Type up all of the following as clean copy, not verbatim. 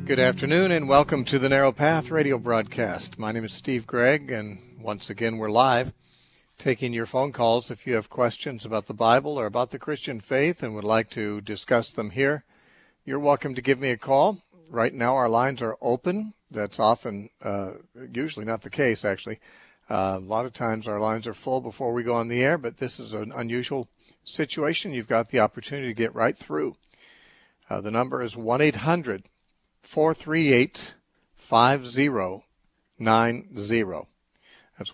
Good afternoon and welcome to the Narrow Path radio broadcast. My name is Steve Gregg, and once again we're live taking your phone calls if you have questions about the Bible or about the Christian faith and would like to discuss them here. You're welcome to give me a call. Right now our lines are open. That's often, usually not the case actually. A lot of times our lines are full before we go on the air, but this is an unusual situation. You've got the opportunity to get right through. The number is 1-800-438-5090. That's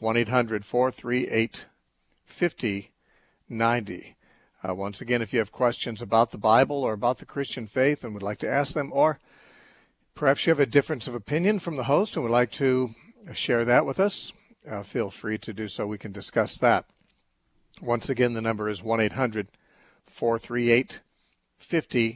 1-800-438-5090. Once again, if you have questions about the Bible or about the Christian faith and would like to ask them, or perhaps you have a difference of opinion from the host and would like to share that with us, feel free to do so. We can discuss that. Once again, the number is 1-800-438-5090.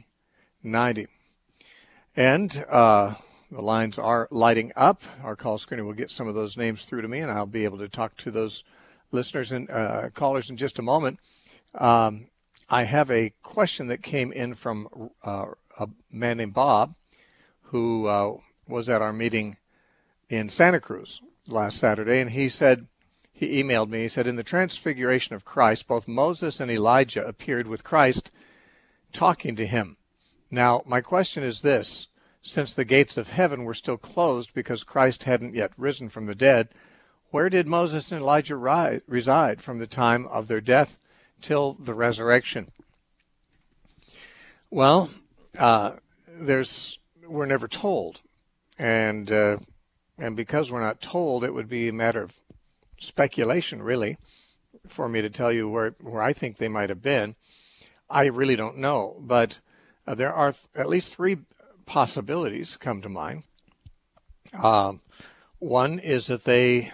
And the lines are lighting up. Our call screener will get some of those names through to me, and I'll be able to talk to those listeners and callers in just a moment. I have a question that came in from a man named Bob, who was at our meeting in Santa Cruz last Saturday, and he emailed me, he said, in the Transfiguration of Christ, both Moses and Elijah appeared with Christ talking to him. Now, my question is this: since the gates of heaven were still closed because Christ hadn't yet risen from the dead, where did Moses and Elijah reside from the time of their death till the resurrection? Well, we're never told, and because we're not told, it would be a matter of speculation, really, for me to tell you where I think they might have been. I really don't know, but there are at least three possibilities come to mind. One is that they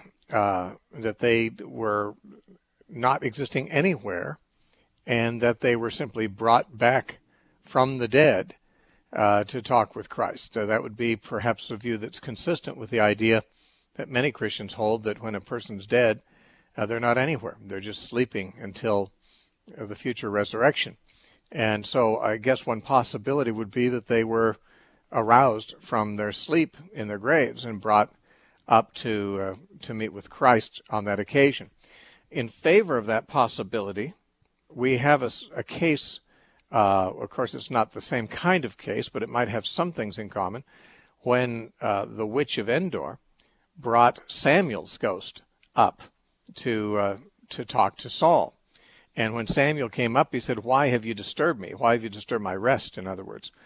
were not existing anywhere, and that they were simply brought back from the dead to talk with Christ. That would be perhaps a view that's consistent with the idea that many Christians hold, that when a person's dead, they're not anywhere. They're just sleeping until the future resurrection. And so I guess one possibility would be that they were aroused from their sleep in their graves and brought up to meet with Christ on that occasion. In favor of that possibility, we have a case, of course it's not the same kind of case, but it might have some things in common, when the witch of Endor brought Samuel's ghost up to talk to Saul. And when Samuel came up, he said, "Why have you disturbed me? Why have you disturbed my rest?" In other words,